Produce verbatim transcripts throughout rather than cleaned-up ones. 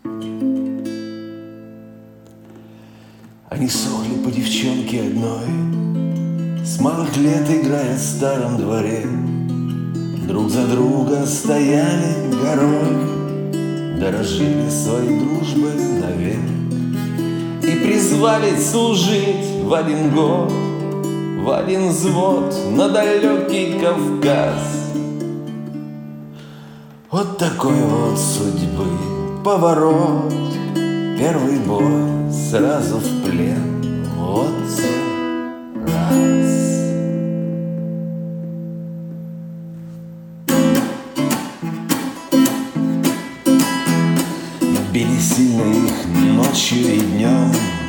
Они сохли по девчонке одной, с малых лет играя в старом дворе. Друг за друга стояли горой, дорожили своей дружбой навек. И призвали служить в один год, в один взвод на далекий Кавказ. Вот такой вот судьбы поворот, первый бой сразу в плен. Вот раз. Били сильно их ночью и днем,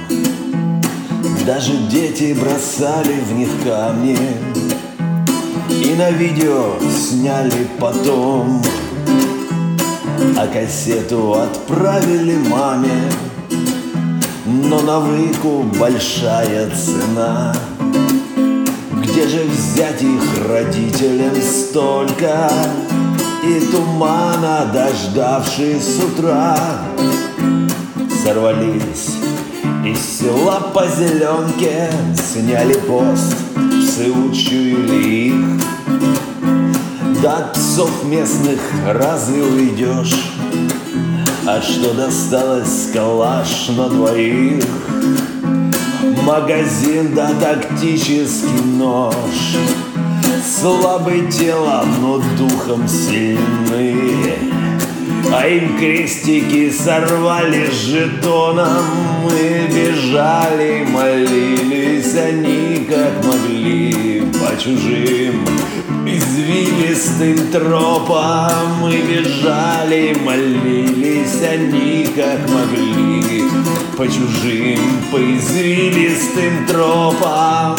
даже дети бросали в них камни. И на видео сняли потом, а кассету отправили маме. Но на выкуп большая цена. Где же взять их родителям столько? И тумана, дождавшись с утра, сорвались из села по зеленке, сняли пост, псы учуяли их. До отцов местных разве уйдешь? А что досталось, калаш на двоих, магазин да тактический нож. Слабый телом, но духом сильны, а им крестики сорвали с жетоном. И бежали, молились они как могли по чужим извилистым тропам. И бежали, молились они как могли по чужим, по извилистым тропам.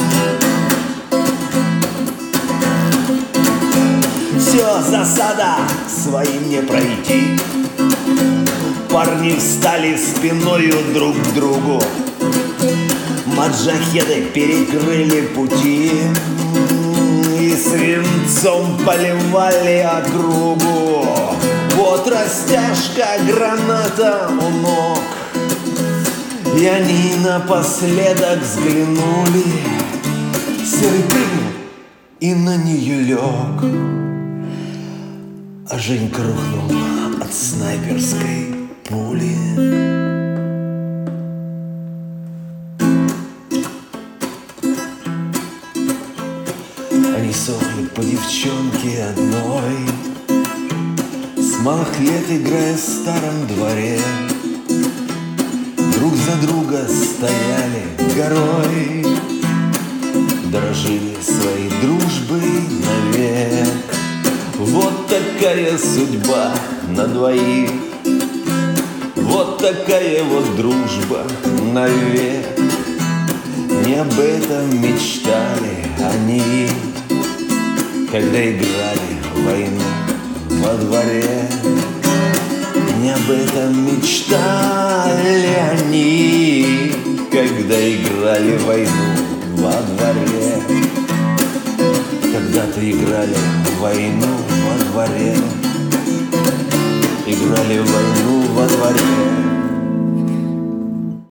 Все, засада, своим не пройти. Парни встали спиною друг к другу, маджахеды перекрыли пути и свинцом поливали округу. Вот растяжка, граната у ног, и они напоследок взглянули. Серый прыгнул и на нее лег, а Женька рухнул от снайперской пули. Они сохли по девчонке одной, с малых лет играя в старом дворе. Друг за друга стояли горой, дорожили своей дружбой навек. Вот такая судьба на двоих, вот такая вот дружба навек. Не об этом мечтали они, когда играли в войну во дворе. Не об этом мечтали они, когда играли в войну во дворе. Когда-то играли в войну во дворе, играли в войну во дворе.